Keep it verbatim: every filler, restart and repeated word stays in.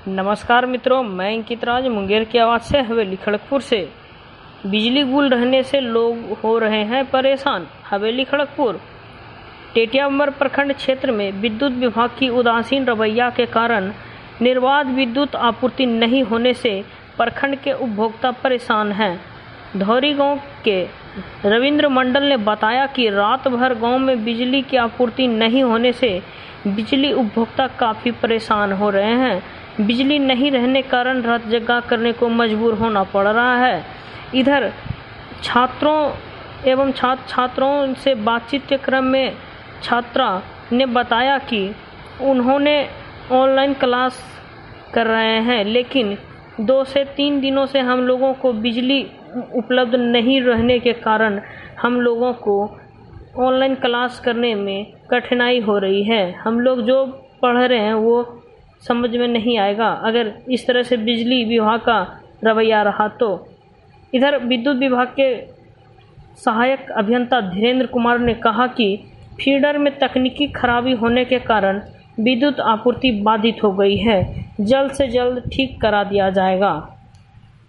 नमस्कार मित्रों, मैं अंकित राज मुंगेर की आवाज़ से हवेली खड़गपुर से। बिजली गुल रहने से लोग हो रहे हैं परेशान। हवेली खड़गपुर टेटियाम्बर प्रखंड क्षेत्र में विद्युत विभाग की उदासीन रवैया के कारण निर्बाध विद्युत आपूर्ति नहीं होने से प्रखंड के उपभोक्ता परेशान हैं। धौरी गांव के रविंद्र मंडल ने बताया कि रात भर गांव में बिजली की आपूर्ति नहीं होने से बिजली उपभोक्ता काफ़ी परेशान हो रहे हैं। बिजली नहीं रहने कारण रात जगा करने को मजबूर होना पड़ रहा है। इधर छात्रों एवं छात्र छात्रों से बातचीत के क्रम में छात्रा ने बताया कि उन्होंने ऑनलाइन क्लास कर रहे हैं, लेकिन दो से तीन दिनों से हम लोगों को बिजली उपलब्ध नहीं रहने के कारण हम लोगों को ऑनलाइन क्लास करने में कठिनाई हो रही है। हम लोग जो पढ़ रहे हैं वो समझ में नहीं आएगा अगर इस तरह से बिजली विभाग का रवैया रहा तो। इधर विद्युत विभाग के सहायक अभियंता धीरेन्द्र कुमार ने कहा कि फीडर में तकनीकी खराबी होने के कारण विद्युत आपूर्ति बाधित हो गई है, जल्द से जल्द ठीक करा दिया जाएगा।